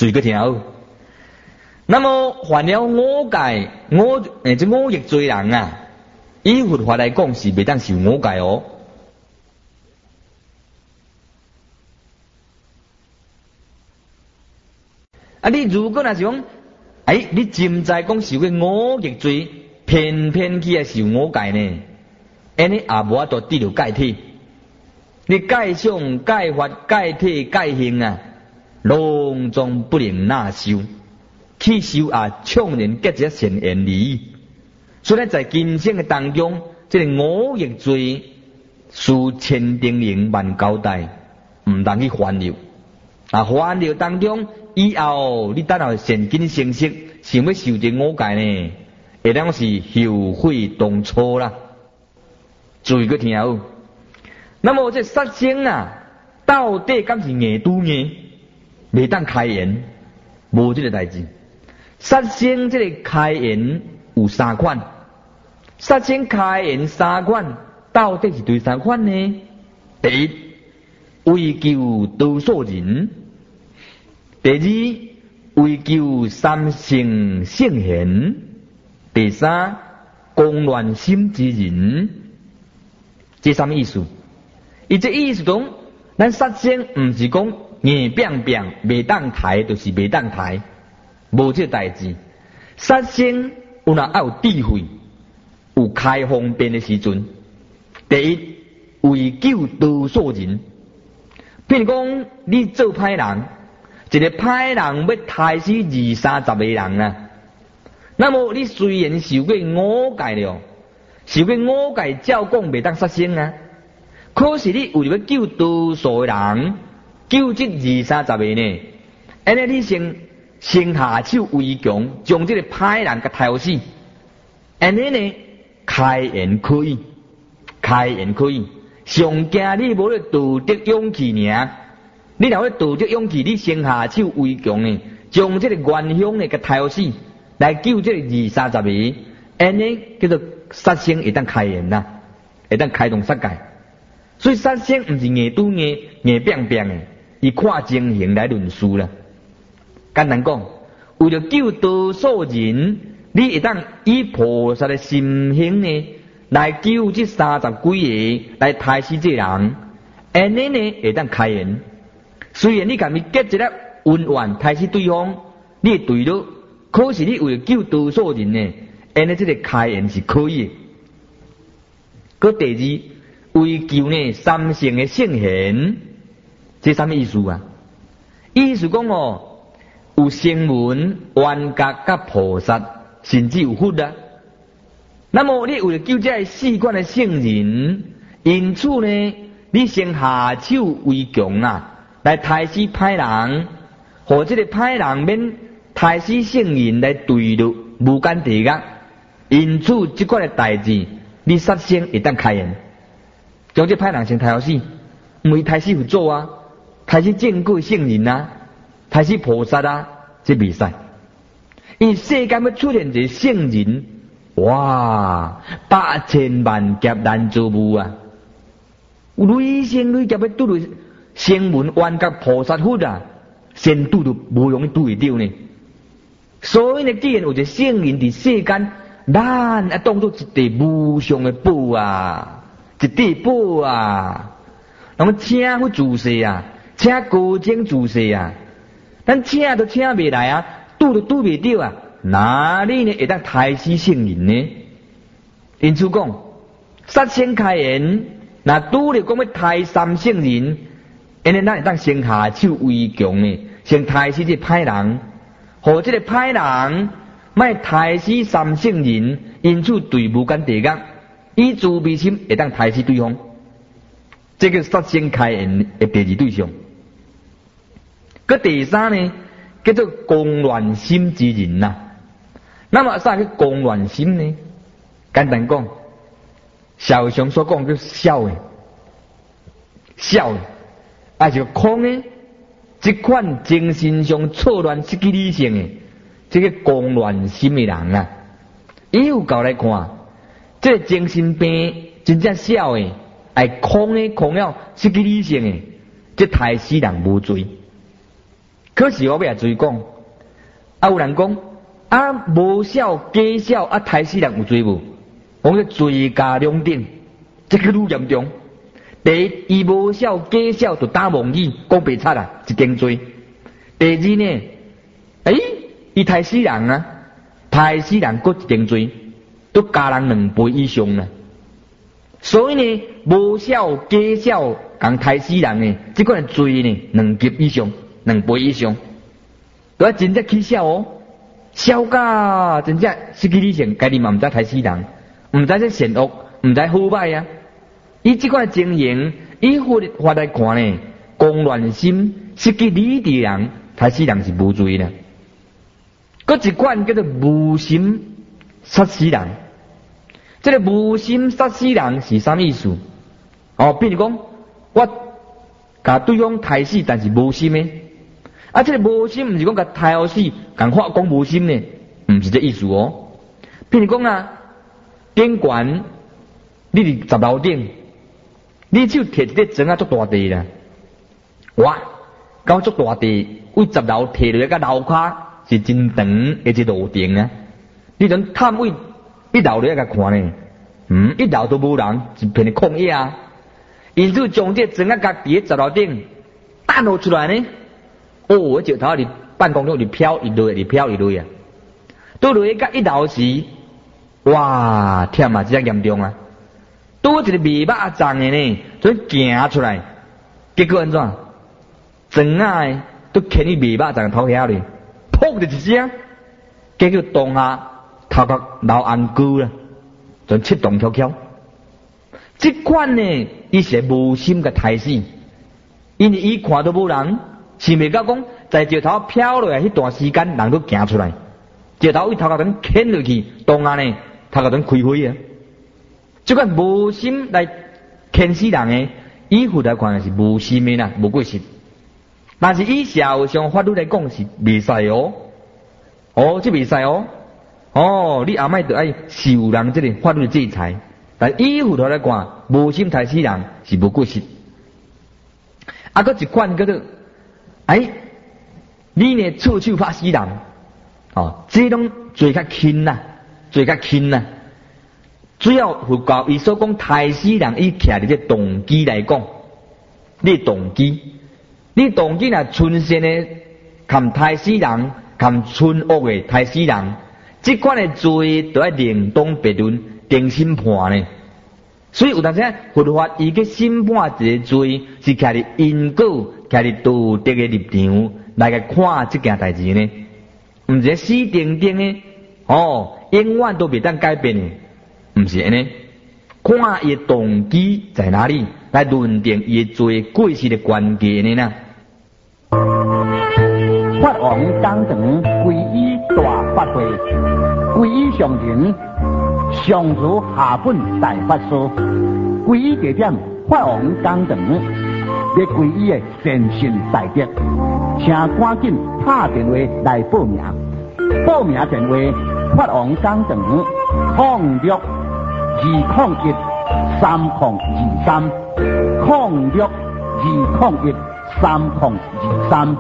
注意个听好。那么犯了五戒这五逆罪人啊，以佛法来讲是未当受五戒哦。啊，你如果若是讲，你真在讲受过五逆罪，偏偏去受五戒呢？安尼也无法度得到戒体。你戒相、戒法、戒体、戒行啊，拢总不能纳受。去修啊，创然结一善缘利益。所以咧，在今生嘅当中，这个五逆罪，需千叮咛万交代，唔当去烦恼。啊，烦恼当中，以后你等下善根成熟，想要受这五戒呢，会当是后悔当初啦。注意个听好。那么这杀生啊，到底敢是硬拄硬，未当开言，无这个代志。杀生这个开言有三款，杀生开言三款，到底是对三款呢？第一，为救多数人；第二，为救三性圣贤；第三，公乱心之人。这什么意思？伊这意思中，咱杀生唔是讲硬拼拼未当抬，就是未当抬。无这代志，杀生有若要有智慧，有开方便的时阵。第一，为救多数人。譬如讲，你做歹人，一个歹人要杀死20-30个人啊。那么你虽然受过五戒了，受过五戒照讲未当杀生啊，可是你为了要救多数个人，救这20-30个呢，安尼你先下手为强，将这个歹人给杀死。安尼呢，开言可以，开言可以。上惊你无咧道德勇气尔，你若要道德勇气，你先下手为强呢，将这个元凶呢给杀死，来救这个20-30个。安尼叫做杀生会当开言呐，会当开动杀戒。所以杀生唔是硬拄硬拼拼的，伊看情形来论事啦。简单讲，为了救多数人，你会当以菩萨的心性呢，来救这30几个来杀死这人，安尼呢会当开言。虽然你甲咪结一粒恩怨杀死对方，你会对了，可是你为了救多数人呢，安尼这个开言是可以的。佮第二，为救呢三圣的圣贤，这什么意思啊？意思讲哦。有声闻、缘觉、甲菩萨，甚至有佛啊。那么你为了救这4款的圣人，因此呢，你先下手为强啊，来杀死歹人，或者个歹人免杀死圣人来对着无间地狱。因此这款的代志，你杀生会当开言，将这歹人先杀死，唔会杀死佛祖啊，杀死正果圣人啊。杀死菩萨啊，这未使。因为世间要出现一个圣人，哇，8000万劫难做无啊！累生累劫要拄到声闻缘觉菩萨佛啊，先拄到无容易拄会到呢。所以呢，既然有一个圣人伫世间，咱啊当作一地无上的宝啊，一地宝啊。那么请佛自世啊，请高僧自世啊。咱请都请未来啊，拄都拄未到啊，哪里呢会当杀死圣人呢？因此讲，杀生开言，那拄着讲要杀三圣人，因为咱会当先下手为强呢，先杀死这歹人，或者个歹人莫杀死三圣人，因此对无间地狱以自卫心会当杀死对方。这个杀生开言的第二对象。个第三呢，叫做公乱心之人呐。那么啥叫公乱心呢？简单讲，社会上所讲叫笑的，笑的，还是空的，这款精神上错乱失去理性的，这个公乱心的人啊，以有教来看，这个精神病真正笑的，爱空的空了失去理性的，这杀死人无罪。 可是我要追讲，有人讲无孝假孝刣死人有罪无？我讲罪加两等，这个愈严重。第一，伊无孝假孝就打妄语，讲白贼啊，一件罪。第二呢，伊刣死人啊，刣死人搁一件罪，都加人2倍以上啦。所以呢，无孝假孝共刣死人呢，这个罪呢2级以上，2倍以上。我真正起孝哦，孝甲真正失去理性，家己嘛毋知刣死人，毋知这善恶，毋知好歹啊。伊这款情形，以法来看呢，公乱心、失去理智人，刣死人是无罪的。搁一款叫做无心杀死人。这个无心杀死人是啥意思？比如讲，我甲对方刣死，但是无心的。这个无心，毋是讲甲刣好死，共法讲无心呢，毋是这意思哦。譬如讲顶悬，你伫10楼顶，你手摕一块砖足大地啦，哇，到足大地，为10楼摕落来，甲楼骹是真长的一路顶啊！你能探位1楼落来甲看呢？1楼都无人，一片的空野啊！因此将这砖甲伫10楼顶弹落出来呢，我石头伫办公室里飘一落，飘一落啊！到落去甲1楼时，哇，忝啊，真严重啊！多一个尾巴脏的呢，就行出来，结果安怎？砖仔都牵伊尾巴脏头遐里，噗就一声，结果当下头壳流红膏啦，就七动翘翘。这款呢，伊是无心甲刣死，因为伊看到无人，想袂到讲在石头飘落来迄段时间，人都行出来，石头伊头壳等牵落去，当下呢头壳等开花啊。这款无心来牵死人的，以法来看是无心的啦，无过失。但是以社会上法律来讲是袂使哦，这袂使哦，你阿莫得爱受人这个法律制裁。但以法来看，无心刣死人是无过失。搁一款叫做你呢错手拍死人，这种罪较轻啦，主要佛教伊所讲刣死人，伊徛伫这动机来讲，你动机若纯善的，含刣死人，含纯恶的刣死人，这款的罪都要另当别论，定审判呢。所以有当时佛法伊去审判一个罪，是徛伫因果，徛伫道德的立场来个看这件代志呢，毋是死定定的永远都袂当改变的。不是安尼，看伊的动机在哪里，来论定伊的罪过失的关键呢？ 法王讲堂皈依大法会，皈依上人上主下本大法师，皈依地点法王讲堂，要皈依的善信大德，请赶紧打电话来报名。报名电话：法王讲堂062023，0620133023。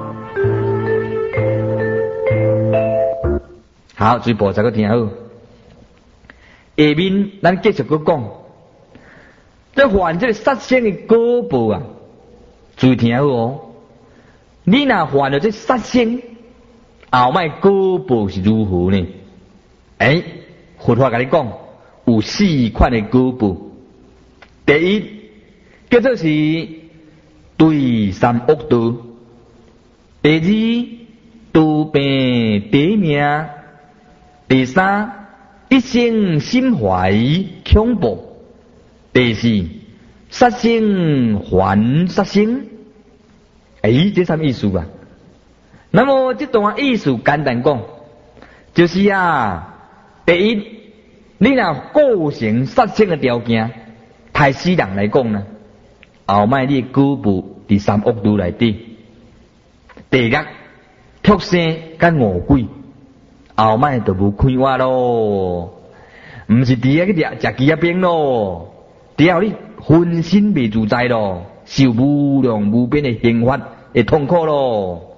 好，最步再个听好。下面咱继续去讲，这犯这个杀生的果报啊，注意听好哦。你若犯了这杀生，后摆果报是如何呢？佛法跟你讲，有4款的果报。第一，叫做是对三恶道；第二，度病得命；第三，一生心怀恐怖；第四，杀生还杀生。这什么意思啊？那么这段意思简单讲，就是第一，你若构成杀生的条件，刣死人来讲呢，后摆你果报第三恶道内底。第二，畜生甲恶鬼，后摆就无开挖咯，毋是伫遐去食鸡仔饼咯，伫后你浑身袂自在咯，受无量无边的刑罚的痛苦咯。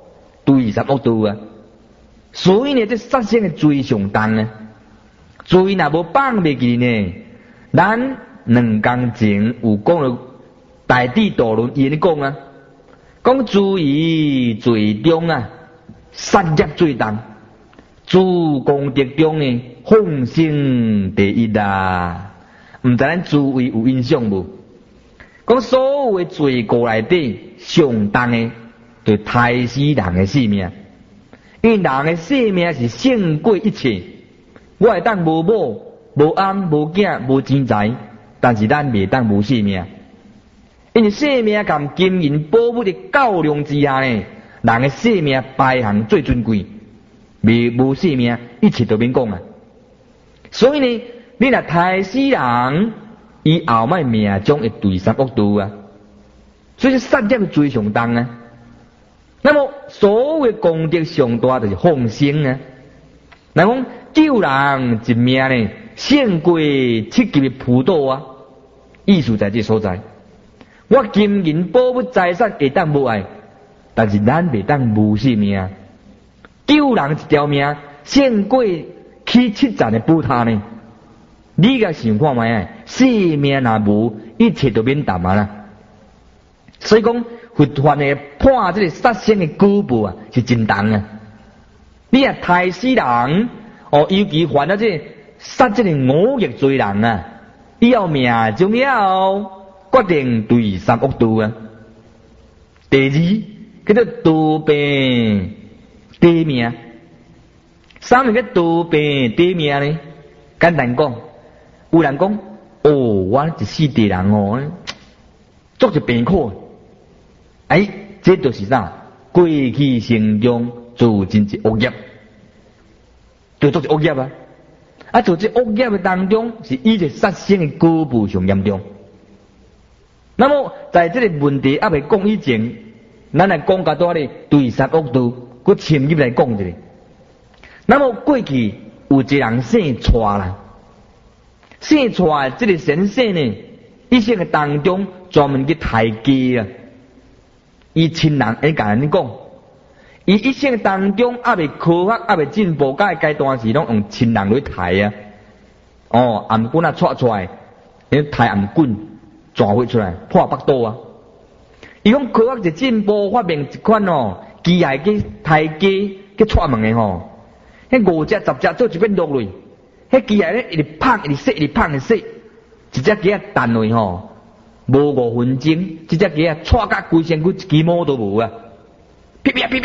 对三恶道啊。所以呢，这杀生的罪上重啊。罪若无放袂记呢，咱2工前有讲了大智度论，伊咧讲啊，讲注意罪中啊，杀业最重，诸功德中呢，放生第一啦。毋知咱诸位有印象无？讲所有的罪过内底上重的，就害死人的性命。因为人的性命是胜过一切。我会当无某、无安、无囝、无钱财，但是咱袂当无性命。因为性命含金银宝物的较量之下呢，人的性命排行最尊贵。无性命，一切都免讲啊。所以呢，你若害死人，伊后摆命中会对三恶道啊。所以杀业罪上重啊。那么所谓功德上大就是放生啊。人讲救人一命呢，胜过7级的普渡啊。意思在这所在，我金银宝物财产会当无爱，但是咱袂当无性命。救人一条命，胜过去7层的补他呢。你甲想看卖啊，性命若无，一切都免谈啊啦。所以讲，佛法的判这个杀生的果报啊，是真重啊。你啊害死人，尤其犯了这杀这个5业罪人啊，以后命中了，决定对三恶道啊。第二，叫做多病低命。啥物叫多病低命呢？简单讲，有人讲，我一世地人做一病苦。这就是啥？过去生中做真一恶业，就做一恶业啊！做这恶业的当中，是以这杀生的果报上严重。那么在这个问题还未讲以前，咱来讲较多咧对杀恶道，佮深入来讲一下。那么过去有一个人生错啦，生错这个先生呢，一生的当中专门去抬价啊。伊亲人会甲人讲，伊一生当中还未科学还未进步个阶段时，拢用亲人去抬啊。颔棍戳出来，抬颔棍抓回出来，破腹肚啊。伊讲科学一进步，发明一款机械去抬鸡去戳门的迄5只10只做一遍落落，迄机械咧一直拍一直洗，一直拍一直洗，一只鸡弹落无5分钟，这只鸡戳甲规身躯一支毛都无啊！噼咧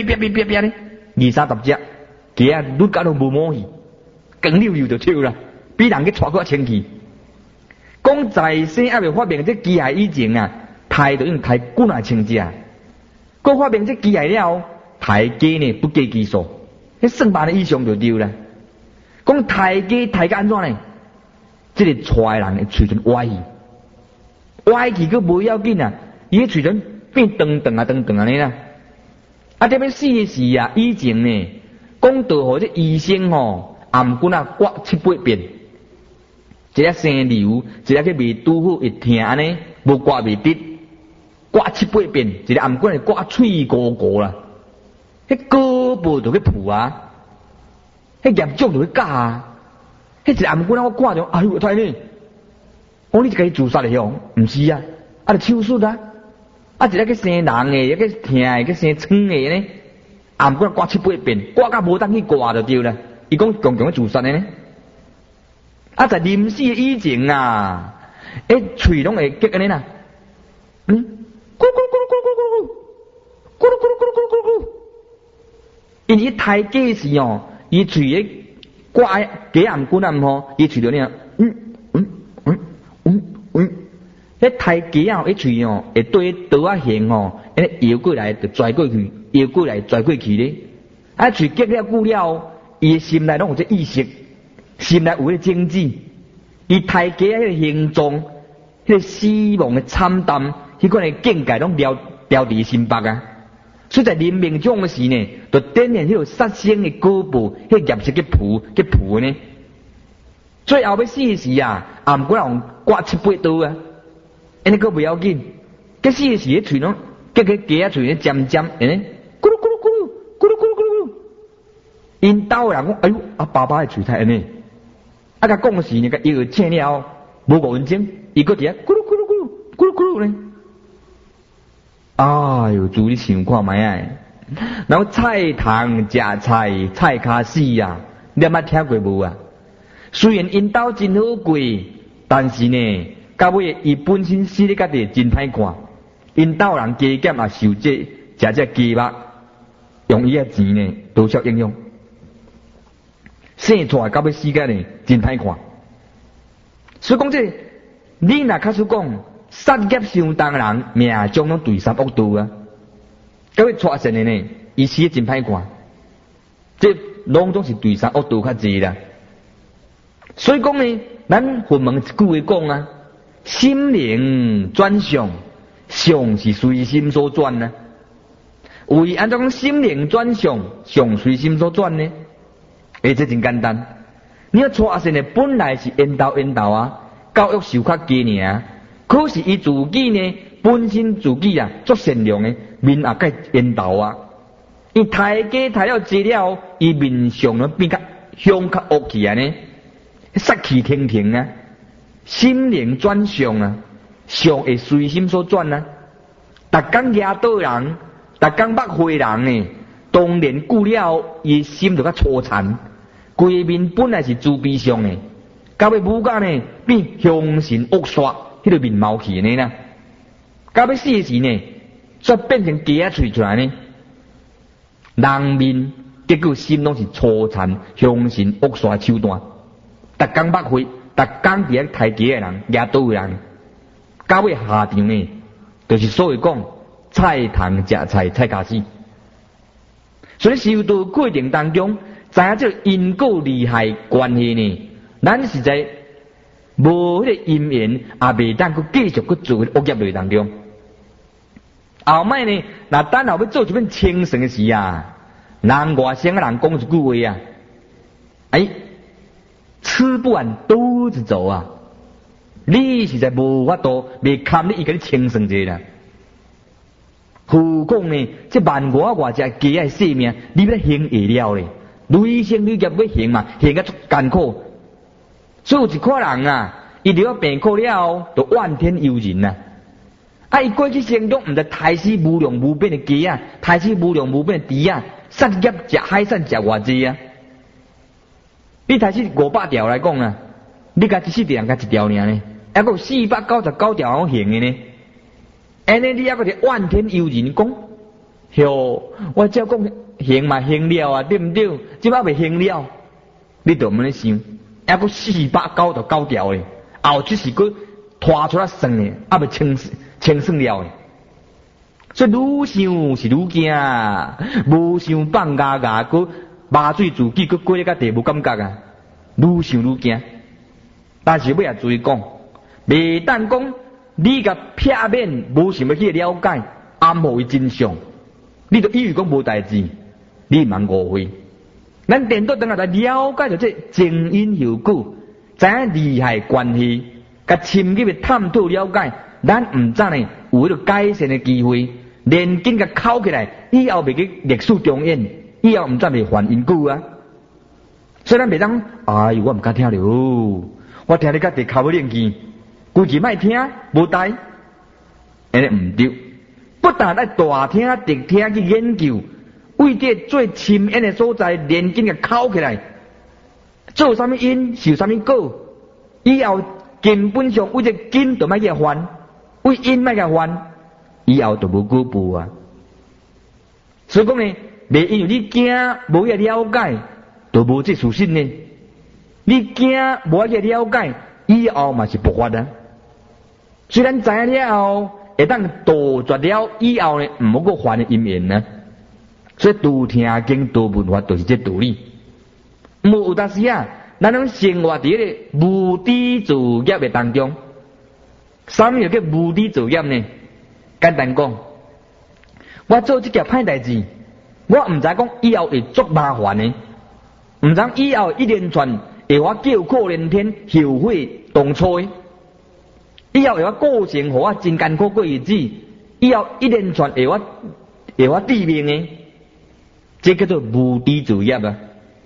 ，20-30只鸡愈甲都无毛去，光溜溜就笑啦，比人去戳搁清气。讲在生还未发明这机械以前啊，抬就用抬几啊千只，搁发明这机械了，抬鸡呢不计技术，迄算万以上就丢啦。讲抬鸡抬个安怎呢？这个带人的嘴唇歪去。歪去佫无要紧啊，伊迄喙唇变长长安尼啦。踮要死诶时啊，以前呢，讲到互这医生颔棍刮7-8遍，一个生瘤，一个去未拄好会疼安尼，无刮未得，刮7-8遍，一个颔棍会刮脆糊糊啦。迄果报就去扑啊，迄业障就去教啊，迄一个颔棍我看着，哎呦太呢！你一个自杀的样，毋是啊，就手术啊，一个去生人的，一个疼的，去生疮的呢，颔棍刮7-8遍，刮到无当去刮就对啦。伊讲强强去自杀的呢，在临死以前啊，喙拢会结安尼啦，咕噜咕噜咕噜咕噜咕噜咕噜咕噜咕噜咕噜咕噜咕噜，因伊抬鸡时伊喙咧刮鸡颔棍啊伊喙着呢，迄抬鸡迄喙会对刀啊形摇过来就拽过去，摇过来拽过去咧。喙结了久了，伊的心内拢有这意识，心内有迄个种子。伊抬鸡迄个形状，迄个死亡的惨淡，迄款的境界拢了伫心腹啊。所以在临命终的时呢，就展现迄个杀生的果报，迄业是去扑呢。最后要死的时啊，颔棍用刮7-8刀啊，安尼个不要紧。结死的时，迄喙拢结鸡仔喙咧尖尖，咕噜咕噜咕噜， 因兜人讲，哎呦，爸爸的嘴太安尼，甲讲时呢，甲药请了，无5分钟，伊搁伫遐咕噜咕噜咕噜咕噜咕噜呢。哎呦，主你想看卖啊！然后菜汤食菜，菜卡死啊！你捌听过无啊？虽然因兜真好过，但是呢，到尾伊本身死咧家己真歹看。因兜人加减也受这鸡肉，用伊个钱呢，多少影响？生出来到尾死个呢，真歹看。所以讲这，你若假使讲杀业相当人，命中拢对杀恶道啊！到尾出现的呢，伊死真歹看。这拢总是对杀恶道较济啦。所以讲呢，咱佛门一句话讲啊，心灵转向，相是随心所转啊。为安怎讲心灵转向，相随心所转呢？这真简单。你要出现的本来是缘投啊，教育受较低尔，可是伊自己呢，本身自己啊，足善良的，面也该缘投啊。伊抬价抬了济了，伊面上呢变较凶较恶去啊呢，杀气腾腾啊，心灵转向啊，相会随心所转啊。逐工惹倒人，逐工捌坏人呢，当然久了，伊心就较粗残，规面本来是慈悲相的，到尾武甲呢变凶神恶煞，迄个面貌去呢啦。到尾死时呢，却变成鸡仔喙出来呢。人面结果心拢是粗残、凶神恶煞的手段，逐工捌会，逐工伫遐抬价的人、惹倒的人，到尾下场呢，就是所谓讲菜汤食菜，菜卡死。所以修道过程当中，知影这因果利害关系呢，咱实在无迄个因缘，也袂当去继续去做恶业类当中。后摆呢，那等后要做一遍清算的时啊，人外省的人讲一句话啊，吃不完兜着走啊！你实在无法度，袂堪你伊甲你清算者啦。何况呢，这万外只鸡仔性命，你要行会了咧，累生累劫要行嘛，行得足艰苦。所以有一款人啊，伊得要病苦了，就怨天尤人啊。伊过去生中毋知杀死无量无边的鸡啊，杀死无量无边的猪啊，杀业食海产食偌济啊！你杀死500条来讲啊，你甲一世人甲一条尔呢，还佫499条好行的呢。安尼你还佫是怨天尤人讲，哟，我照讲行嘛行了啊，对毋对？即摆未行了，你着毋咧想，还佫499条咧，后即是佫拖出来算咧，还未清算了咧。所以愈想是愈惊，无想放牙佫麻醉自己，佫过咧甲地无感觉啊，愈想愈惊。但是要也注意讲，袂当讲你甲撇免无想要去了解，暗号伊真相，你就以为讲无代志，你茫误会。咱颠倒等下来了解着这前因后果，知影利害关系，甲深入的探讨了解，咱毋知呢有迄个改善的机会，连紧甲考起来，以后袂去历史重演，以后毋知袂犯因果啊。所以咱袂当，哎呦，我毋敢听了，我听你甲地考要练机，规矩莫听，无代，安尼毋对。不但爱大听直听去研究，为这最深远的所在，连紧甲考起来，做啥物因，受啥物果，以后根本上为这因就莫去犯，为因莫去犯，以后就无果报啊。所以讲呢，袂因为你惊无去了解，就无这事实呢。你惊无去了解，以后嘛是不发啊。虽然知影了后，会当杜绝了以后呢，毋好个犯的因缘呢。所以多听经多闻法，就是这道理。有当时啊，咱拢生活伫迄个无知造业的当中。啥物叫无知造业呢？简单讲，我做这件歹代志，我毋知讲以後會足麻煩的，毋知以後一連串會我叫苦連天、後悔當初的，以後會我過程互我真艱苦過日子，以後一連串會我致命的，這叫做無知造業啊！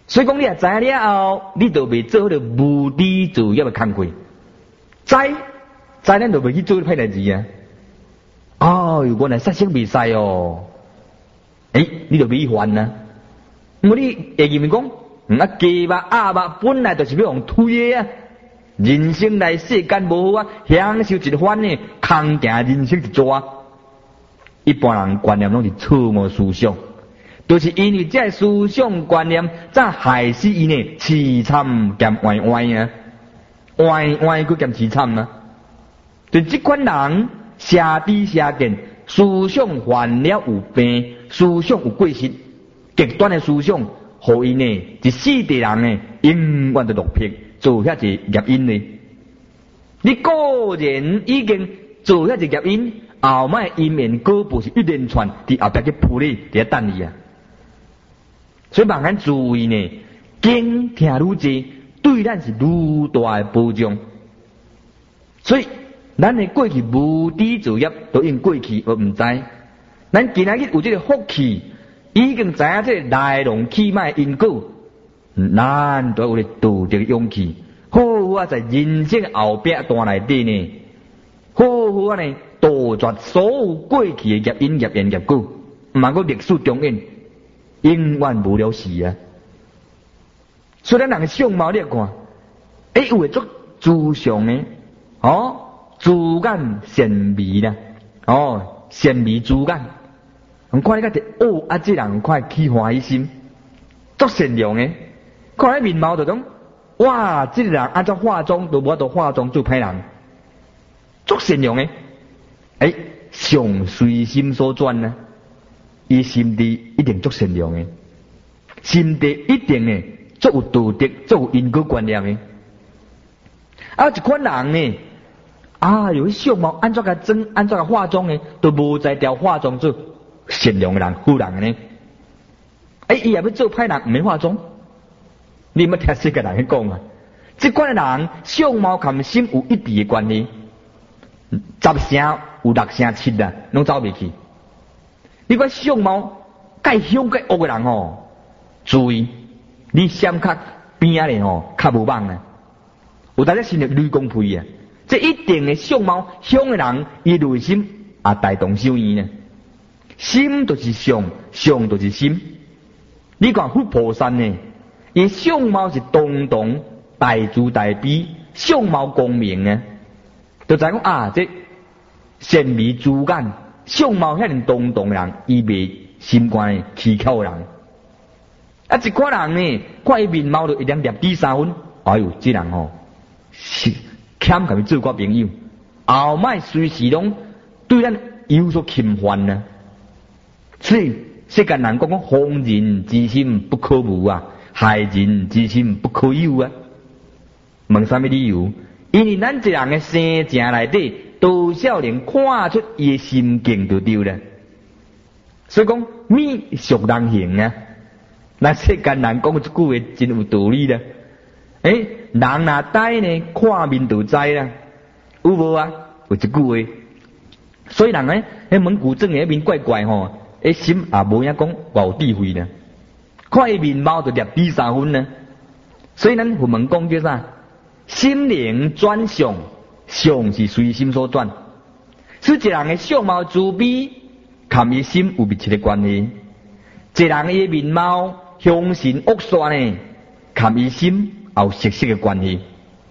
所以讲你也知影了后，你就袂做迄个无知作业的工课。知咱就袂去做歹代志啊。哦，原来杀生袂使哦。你就违反啊。我你会认为讲，鸡肉鸭肉本来就是要用推的啊。人生来世间无好啊，享受一番呢，空行人生一抓。一般人观念拢是错误思想，就是因为这思想观念，才害死伊呢凄惨兼歪歪啊，歪歪佫兼凄惨啊。就这款人邪知邪见，思想犯了有病，思想有过失，极端的思想，互伊呢一世地人呢永远都落魄，做遐一业因呢。你个人已经做遐一业因。后摆因缘果报是一连串，伫后壁去扑你，伫遐等你啊！所以万咱注意呢，经听愈济，对咱是愈大的保障。所以咱的过去无知作业都因过去而毋知，咱今仔日有这个福气，已经知影这个来龙去脉因果，咱都有咧度这个勇气，好好啊在人生后壁段内底呢，好好啊呢。杜绝所有过去的业因业缘业果，毋通个历史重演，永远无了事啊！所以咱人的相貌你看，有会做自上的，自眼善美啦，善美自眼，看你个这人快起欢喜心，足善良的，看迄面貌就讲，哇，这个人按照化妆都无法度化妆做歹人，足善良的。上随心所转啊！伊心地一定足善良的，心地一定呢足有道德、足有因果观念的。一款人呢，有相貌安怎个整、安怎个化妆呢，都无在调化妆做善良的人、好人呢。伊也要做歹人，毋免化妆。你莫听世界人去讲啊！这款的人相貌含心有一致的关系。10成有6成7啦，拢走袂去。你讲相貌介凶介恶的人注意，你闪较边仔咧较无望啊。有大家心里雷公屁啊！这一定的相貌凶的人，伊内心也大同小异呢。心就是相，相就是心。你看佛菩萨呢，伊相貌是堂堂大慈大悲，相貌光明呢。就知讲这善美自眼，相貌遐尼堂堂人，伊袂心肝蹊跷人。一款人呢，看伊面貌就一点2、3分，这人是欠甲伊做我朋友，后摆随时拢对咱有所侵犯啊。所以世间人讲防人之心不可无啊，害人之心不可有啊。问啥物理由？因为咱这人的生正内底，多少能看出伊的心境就对了。所以讲面熟人形啊，咱世间人讲这句话真有道理啦。人若呆呢，看面就知啦，有无啊？有一句话，所以人呢，蒙古症的面怪怪心也无影讲有智慧呢，看伊面貌就2、3分呢。所以咱佛门讲叫啥？心灵转向，相是随心所转。所以一人的相貌自卑，含伊心有密切的关系；一人的面貌凶神恶煞呢，含伊心也有息息的关系。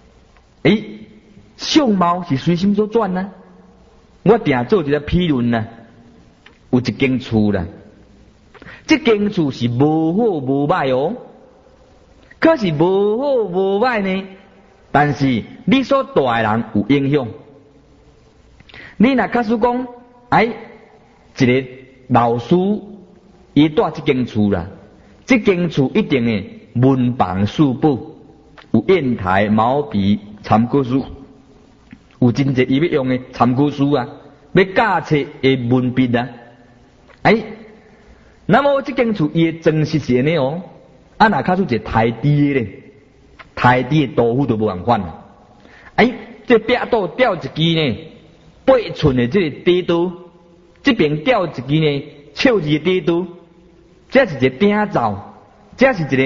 相貌是随心所转啊！我定做一个批论啊，有一间厝啦，这间厝是无好无歹哦，可是无好无歹呢。但是你所带的人有影响。你若假使讲，一个老师伊住这间厝啦，这间厝一定的文房四宝，有砚台、毛笔、参考书，有真济伊要用的参考书啊，要教册的文笔啊。那么这间厝伊的装饰是安尼若假使一个台低的咧。台底的豆腐都无共款啊！这壁刀吊一支呢8寸的这个底刀，这边吊一支呢笑字的底刀，这是一个鼎灶，这是一个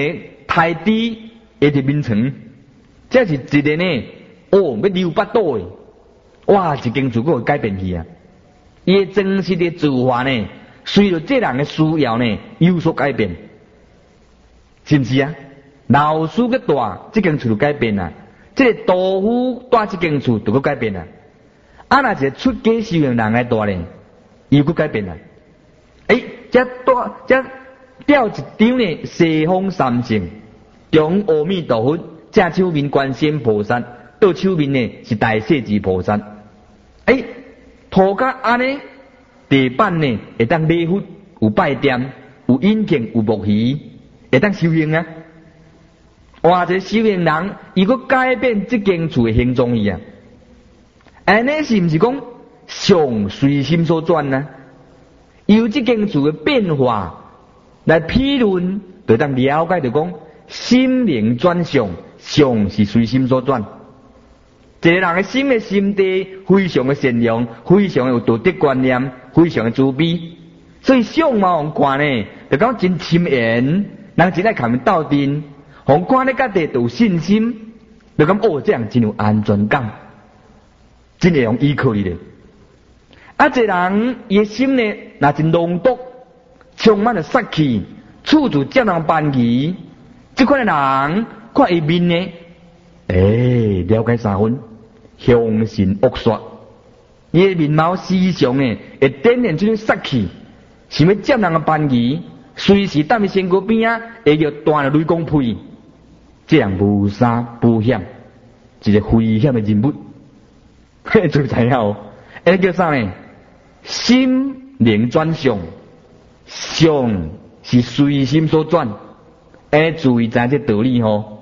太低会伫面床，这是一个呢，要流巴肚的，哇，一间厝佫会改变去啊！伊的真实的做法呢，随着这人的需要呢有所改变，是不是啊？老师个大，这间厝就改变啦；这个杜甫大这间厝就佫改变啦。啊，那一个出家修行人来大呢，又佫改变啦。这吊一张呢西方三圣，中阿弥陀佛，正手面观世音菩萨，倒手面呢是大势至菩萨。涂甲安尼，地板呢会当礼佛，有拜殿，有引擎，有木鱼，会当修行啊。哇！这修行人，伊佫改变这间厝的形状去啊。安尼是毋是讲上随心所转呢？由这间厝的变化来批论，就当了解到讲心灵转向，上是随心所转。一个人的心的心地非常的善良，非常的有道德观念，非常的慈悲，所以相貌看呢，就讲真亲缘，人真爱看面斗阵，互看咧家己有信心，就讲这样真有安全感，真会用依靠你咧。一个人伊的心呢，若真浓毒，充满了杀气，处处接人班机，这款的人看伊面呢，了解三分，凶神恶煞，伊的面貌时常呢会展现这种杀气，想要接人的班机，随时踮伫身躯边啊，会叫断了雷公屁，这样无啥不险，一个危险的人物，就知影哦。叫啥呢？心灵转向，上是随心所转，注意知这道理吼。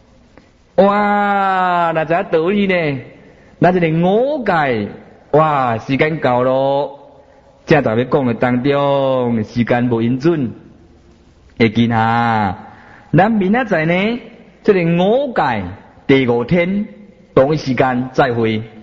哇，那知道理呢？那这个五戒，哇，时间到咯，正在要讲的当中，时间无允准，会记哈。咱明仔载呢，这个五戒第5天同一时间再会。